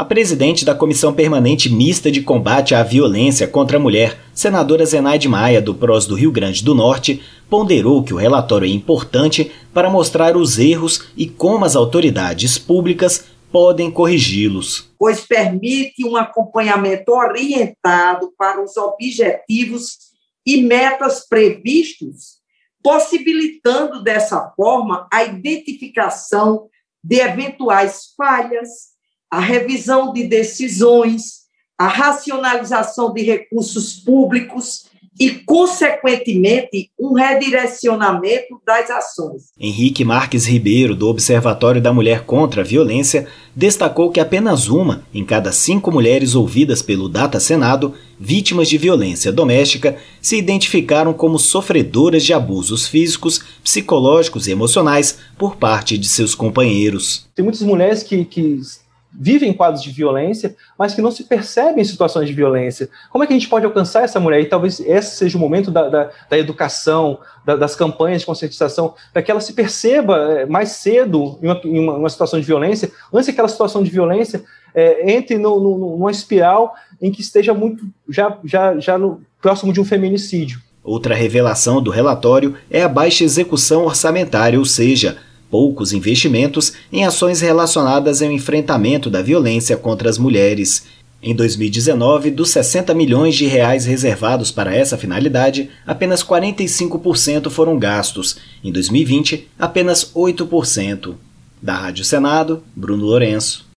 presidente da Comissão Permanente Mista de Combate à Violência contra a Mulher, senadora Zenaide Maia, do PROS do Rio Grande do Norte, ponderou que o relatório é importante para mostrar os erros e como as autoridades públicas podem corrigi-los. Pois permite um acompanhamento orientado para os objetivos e metas previstos, possibilitando dessa forma a identificação de eventuais falhas, a revisão de decisões, a racionalização de recursos públicos e, consequentemente, um redirecionamento das ações. Henrique Marques Ribeiro, do Observatório da Mulher contra a Violência, destacou que apenas uma em cada 5 mulheres ouvidas pelo Data Senado, vítimas de violência doméstica, se identificaram como sofredoras de abusos físicos, psicológicos e emocionais por parte de seus companheiros. Tem muitas mulheres que vivem quadros de violência, mas que não se percebem em situações de violência. Como é que a gente pode alcançar essa mulher? E talvez esse seja o momento da educação, das campanhas de conscientização, para que ela se perceba mais cedo em uma situação de violência, antes que aquela situação de violência entre numa espiral em que esteja muito já próximo de um feminicídio. Outra revelação do relatório é a baixa execução orçamentária, ou seja, poucos investimentos em ações relacionadas ao enfrentamento da violência contra as mulheres. Em 2019, dos 60 milhões de reais reservados para essa finalidade, apenas 45% foram gastos. Em 2020, apenas 8%. Da Rádio Senado, Bruno Lourenço.